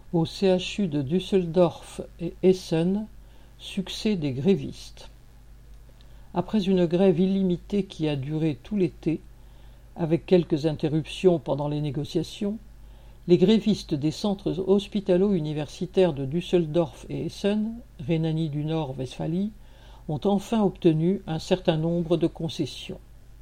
Au CHU de Düsseldorf et Essen, succès des grévistes. Après une grève illimitée qui a duré tout l'été, avec quelques interruptions pendant les négociations, les grévistes des centres hospitalo-universitaires de Düsseldorf et Essen, Rhénanie du Nord-Westphalie, ont enfin obtenu un certain nombre de concessions.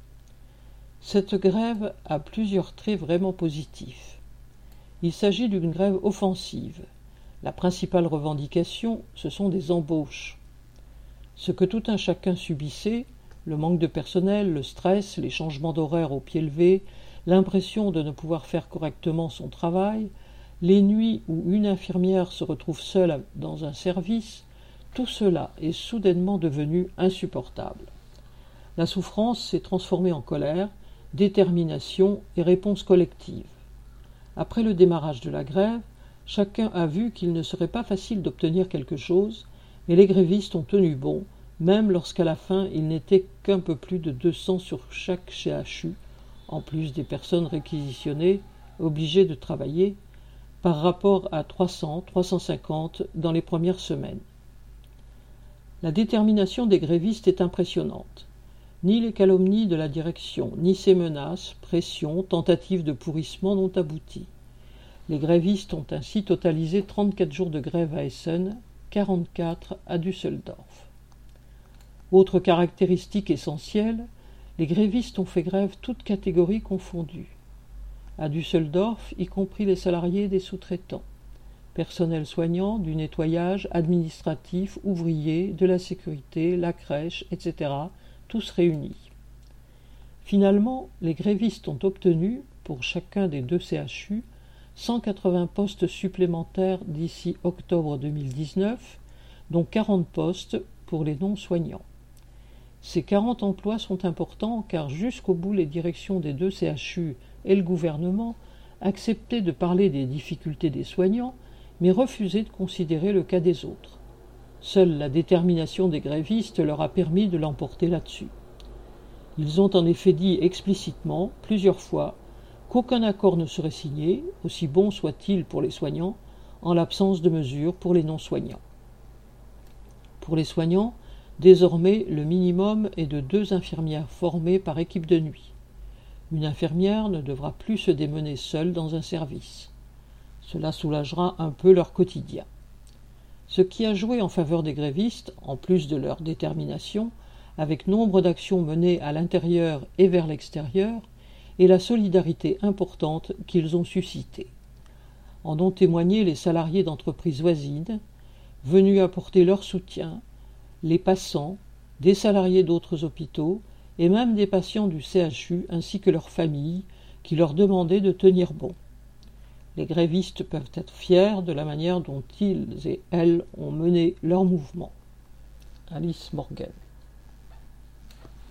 Cette grève a plusieurs traits vraiment positifs. Il s'agit d'une grève offensive. La principale revendication, ce sont des embauches. Ce que tout un chacun subissait, le manque de personnel, le stress, les changements d'horaire au pied levé, l'impression de ne pouvoir faire correctement son travail, les nuits où une infirmière se retrouve seule dans un service, tout cela est soudainement devenu insupportable. La souffrance s'est transformée en colère, détermination et réponse collective. Après le démarrage de la grève, chacun a vu qu'il ne serait pas facile d'obtenir quelque chose, et les grévistes ont tenu bon, même lorsqu'à la fin il n'était qu'un peu plus de 200 sur chaque CHU, en plus des personnes réquisitionnées, obligées de travailler, par rapport à 300-350 dans les premières semaines. La détermination des grévistes est impressionnante. Ni les calomnies de la direction, ni ses menaces, pressions, tentatives de pourrissement n'ont abouti. Les grévistes ont ainsi totalisé 34 jours de grève à Essen, 44 à Düsseldorf. Autre caractéristique essentielle, les grévistes ont fait grève toutes catégories confondues. À Düsseldorf, y compris les salariés des sous-traitants, personnel soignant, du nettoyage, administratif, ouvrier, de la sécurité, la crèche, etc., tous réunis. Finalement, les grévistes ont obtenu, pour chacun des deux CHU, 180 postes supplémentaires d'ici octobre 2019, dont 40 postes pour les non-soignants. Ces 40 emplois sont importants car jusqu'au bout les directions des deux CHU et le gouvernement acceptaient de parler des difficultés des soignants, mais refusaient de considérer le cas des autres. Seule la détermination des grévistes leur a permis de l'emporter là-dessus. Ils ont en effet dit explicitement, plusieurs fois, qu'aucun accord ne serait signé, aussi bon soit-il pour les soignants, en l'absence de mesures pour les non-soignants. Pour les soignants, désormais, le minimum est de 2 infirmières formées par équipe de nuit. Une infirmière ne devra plus se démener seule dans un service. Cela soulagera un peu leur quotidien. Ce qui a joué en faveur des grévistes, en plus de leur détermination, avec nombre d'actions menées à l'intérieur et vers l'extérieur, est la solidarité importante qu'ils ont suscitée. En ont témoigné les salariés d'entreprises voisines, venus apporter leur soutien, les passants, des salariés d'autres hôpitaux et même des patients du CHU ainsi que leurs familles qui leur demandaient de tenir bon. Les grévistes peuvent être fiers de la manière dont ils et elles ont mené leur mouvement. Alice Morgan.